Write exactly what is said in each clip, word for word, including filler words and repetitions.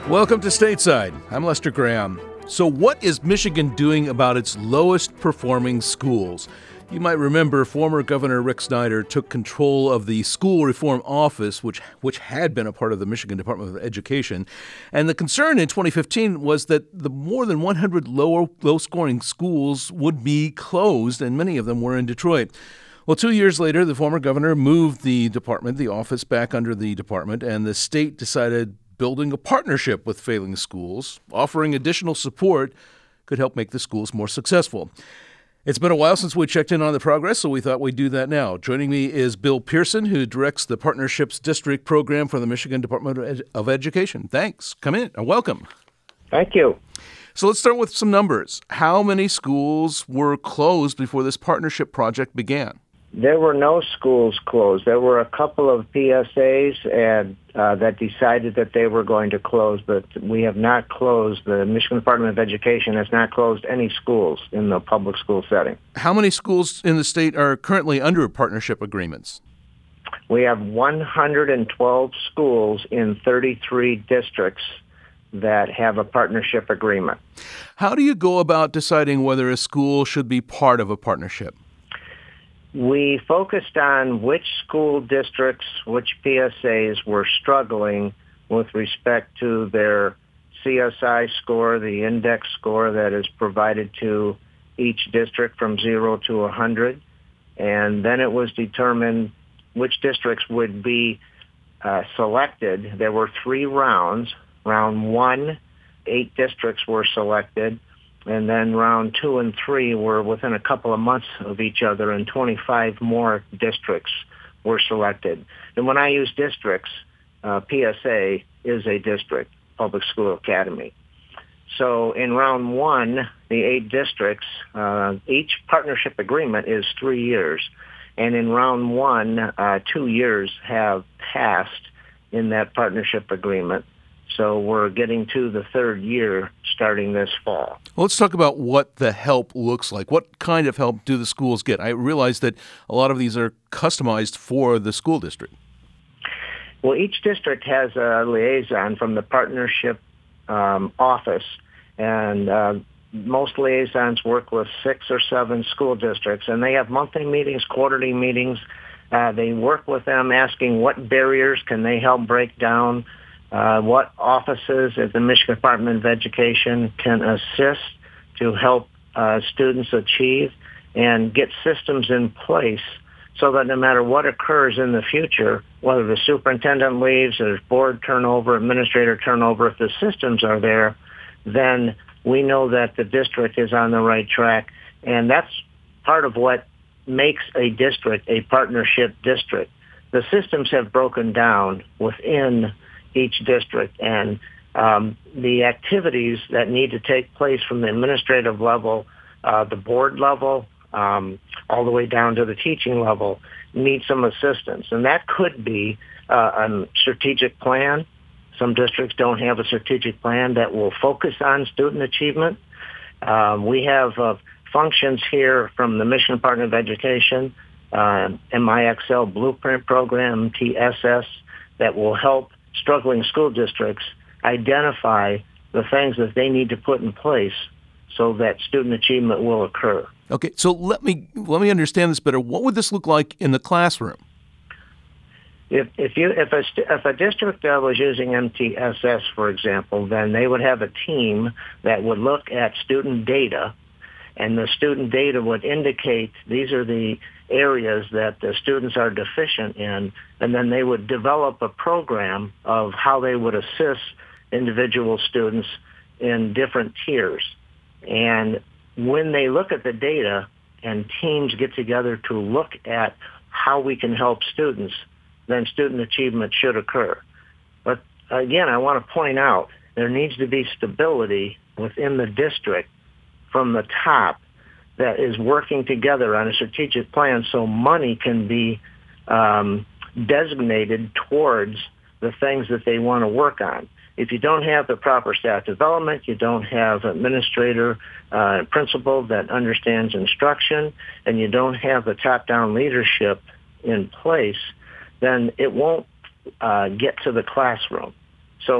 Welcome to Stateside. I'm Lester Graham. So what is Michigan doing about its lowest performing schools? You might remember former Governor Rick Snyder took control of the School Reform Office, which which had been a part of the Michigan Department of Education. And the concern in twenty fifteen was that the more than one hundred low, low-scoring schools would be closed, and many of them were in Detroit. Well, two years later, the former governor moved the department, the office, back under the department, and the state decided building a partnership with failing schools, offering additional support, could help make the schools more successful. It's been a while since we checked in on the progress, so we thought we'd do that now. Joining me is Bill Pearson, who directs the Partnerships District Program for the Michigan Department of, Ed- of Education. Thanks. Come in and welcome. Thank you. So let's start with some numbers. How many schools were closed before this partnership project began? There were no schools closed. There were a couple of P S As and, uh, that decided that they were going to close, but we have not closed. The Michigan Department of Education has not closed any schools in the public school setting. How many schools in the state are currently under partnership agreements? We have one hundred twelve schools in thirty-three districts that have a partnership agreement. How do you go about deciding whether a school should be part of a partnership? We focused on which school districts, which P S As were struggling with respect to their C S I score, the index score that is provided to each district from zero to one hundred. And then it was determined which districts would be uh, selected. There were three rounds. Round one, eight districts were selected. And then round two and three were within a couple of months of each other, and twenty-five more districts were selected. And when I use districts, uh, P S A is a district, public school academy. So in round one, the eight districts, uh, each partnership agreement is three years. And in round one, uh, two years have passed in that partnership agreement. So we're getting to the third year starting this fall. Well, let's talk about what the help looks like. What kind of help do the schools get? I realize that a lot of these are customized for the school district. Well, each district has a liaison from the partnership um, office, and uh, most liaisons work with six or seven school districts, and they have monthly meetings, quarterly meetings. Uh, they work with them asking what barriers can they help break down. Uh, what offices at the Michigan Department of Education can assist to help uh, students achieve and get systems in place so that no matter what occurs in the future, whether the superintendent leaves, there's board turnover, administrator turnover, if the systems are there, then we know that the district is on the right track. And that's part of what makes a district a partnership district. The systems have broken down within each district, and um, the activities that need to take place from the administrative level, uh, the board level, um, all the way down to the teaching level need some assistance. And that could be uh, a strategic plan. Some districts don't have a strategic plan that will focus on student achievement. Um, we have uh, functions here from the Michigan Department of Education, uh, M I X L Blueprint Program, M T S S, that will help struggling school districts identify the things that they need to put in place so that student achievement will occur. Okay, so let me let me understand this better. What would this look like in the classroom? If if you if a if a district uh, was using M T S S, for example, then they would have a team that would look at student data, and the student data would indicate these are the areas that the students are deficient in, and then they would develop a program of how they would assist individual students in different tiers. And when they look at the data and teams get together to look at how we can help students, then student achievement should occur. But again, I want to point out there needs to be stability within the district from the top that is working together on a strategic plan so money can be um, designated towards the things that they want to work on. If you don't have the proper staff development, you don't have administrator uh, principal that understands instruction, and you don't have the top-down leadership in place, then it won't uh, get to the classroom. So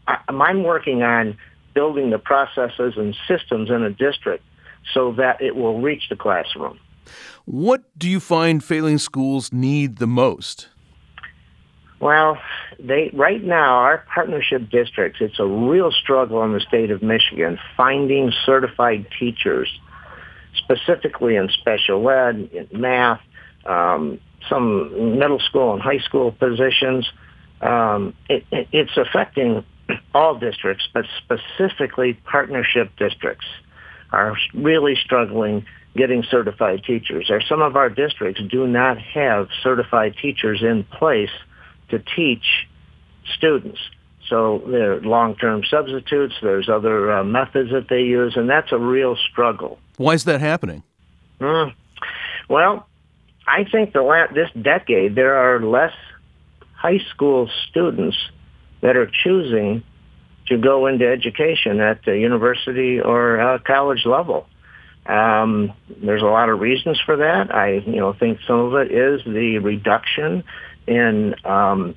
I, I'm working on building the processes and systems in a district so that it will reach the classroom. What do you find failing schools need the most? Well, they right now, our partnership districts, it's a real struggle in the state of Michigan finding certified teachers, specifically in special ed, in math, um, some middle school and high school positions. Um, it, it, it's affecting all districts, but specifically partnership districts are really struggling getting certified teachers. Or some of our districts do not have certified teachers in place to teach students. So there are long-term substitutes, there's other uh, methods that they use, and that's a real struggle. Why is that happening? Mm. Well, I think the la- this decade there are less high school students that are choosing to go into education at the university or uh, college level. Um, there's a lot of reasons for that. I, you know, think some of it is the reduction in um,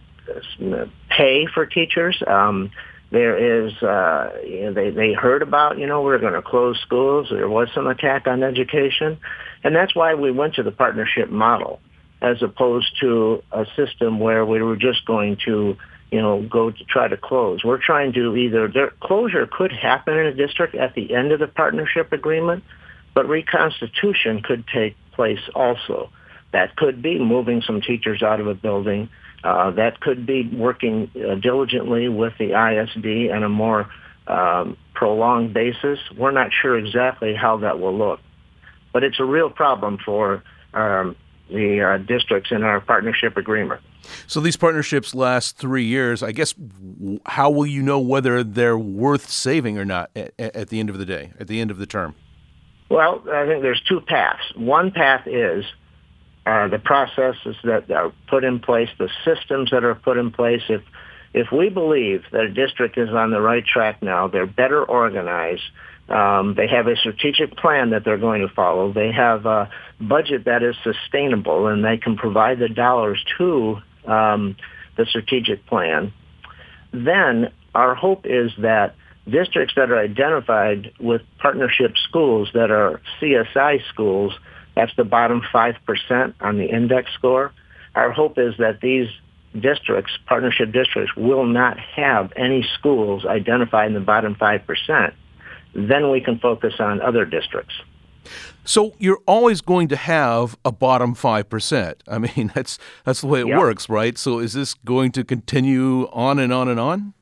pay for teachers. Um, there is, uh, you know, they, they heard about, you know, we're going to close schools. There was some attack on education. And that's why we went to the partnership model as opposed to a system where we were just going to, you know, go to try to close. We're trying to either, there, closure could happen in a district at the end of the partnership agreement, but reconstitution could take place also. That could be moving some teachers out of a building. Uh, that could be working uh, diligently with the I S D on a more um, prolonged basis. We're not sure exactly how that will look. But it's a real problem for um, the uh, districts in our partnership agreement. So these partnerships last three years. I guess, how will you know whether they're worth saving or not at, at the end of the day, at the end of the term? Well, I think there's two paths. One path is uh, the processes that are put in place, the systems that are put in place. If if we believe that a district is on the right track now, they're better organized. Um, they have a strategic plan that they're going to follow. They have a budget that is sustainable, and they can provide the dollars to um, the strategic plan. Then our hope is that districts that are identified with partnership schools that are C S I schools, that's the bottom five percent on the index score. Our hope is that these districts, partnership districts, will not have any schools identified in the bottom five percent. Then we can focus on other districts. So you're always going to have a bottom five percent. I mean, that's that's the way it Yep. works, right? So is this going to continue on and on and on?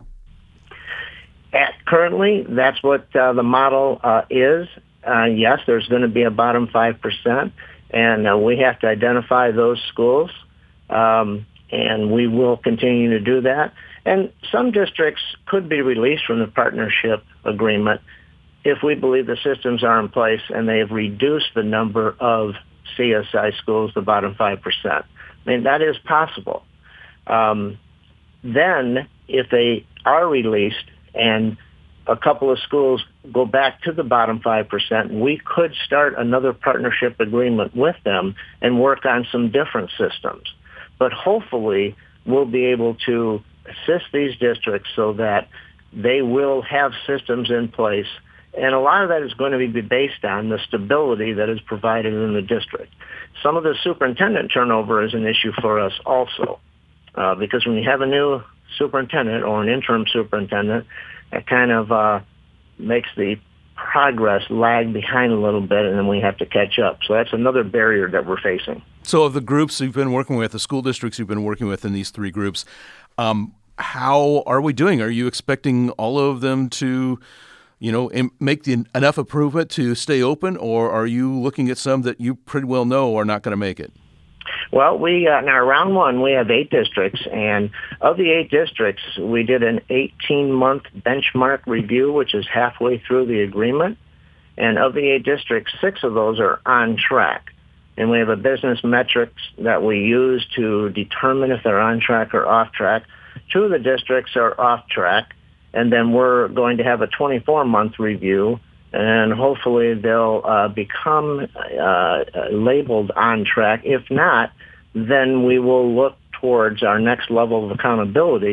At currently, that's what uh, the model uh, is. Uh, yes, there's going to be a bottom five percent, and uh, we have to identify those schools, um, and we will continue to do that. And some districts could be released from the partnership agreement if we believe the systems are in place and they have reduced the number of C S I schools, the bottom five percent. I mean, that is possible. Um, then, if they are released and a couple of schools go back to the bottom five percent, we could start another partnership agreement with them and work on some different systems. But hopefully, we'll be able to assist these districts so that they will have systems in place. And a lot of that is going to be based on the stability that is provided in the district. Some of the superintendent turnover is an issue for us also, uh, because when you have a new superintendent or an interim superintendent, it kind of uh, makes the progress lag behind a little bit, and then we have to catch up. So that's another barrier that we're facing. So of the groups you've been working with, the school districts you've been working with in these three groups, um, how are we doing? Are you expecting all of them to, you know, make the, enough improvement to stay open, or are you looking at some that you pretty well know are not going to make it? Well, we uh, in our round one, we have eight districts, and of the eight districts, we did an eighteen-month benchmark review, which is halfway through the agreement. And of the eight districts, six of those are on track. And we have a business metrics that we use to determine if they're on track or off track. Two of the districts are off track, and then we're going to have a twenty-four-month review, and hopefully they'll uh, become uh, labeled on track. If not, then we will look towards our next level of accountability,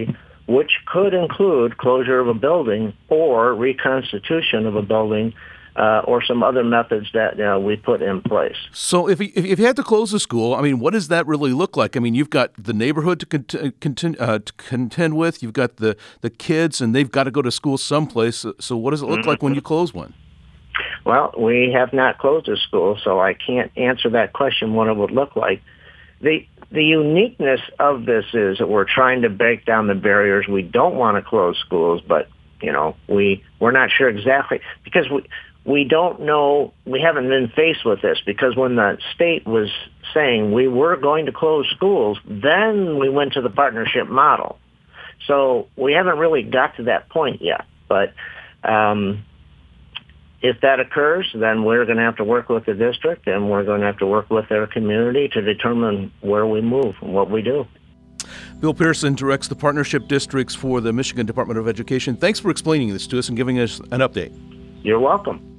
which could include closure of a building or reconstitution of a building, uh, or some other methods that uh, we put in place. So if you, if you had to close a school, I mean, what does that really look like? I mean, you've got the neighborhood to, cont- contend, uh, to contend with, you've got the, the kids, and they've got to go to school someplace. So what does it look mm-hmm. like when you close one? Well, we have not closed a school, so I can't answer that question, what it would look like. The the uniqueness of this is that we're trying to break down the barriers. We don't want to close schools, but, you know, we, we're not sure exactly, because we, we don't know, we haven't been faced with this, because when the state was saying we were going to close schools, then we went to the partnership model. So we haven't really got to that point yet, but um, if that occurs, then we're going to have to work with the district, and we're going to have to work with their community to determine where we move and what we do. Bill Pearson directs the partnership districts for the Michigan Department of Education. Thanks for explaining this to us and giving us an update. You're welcome.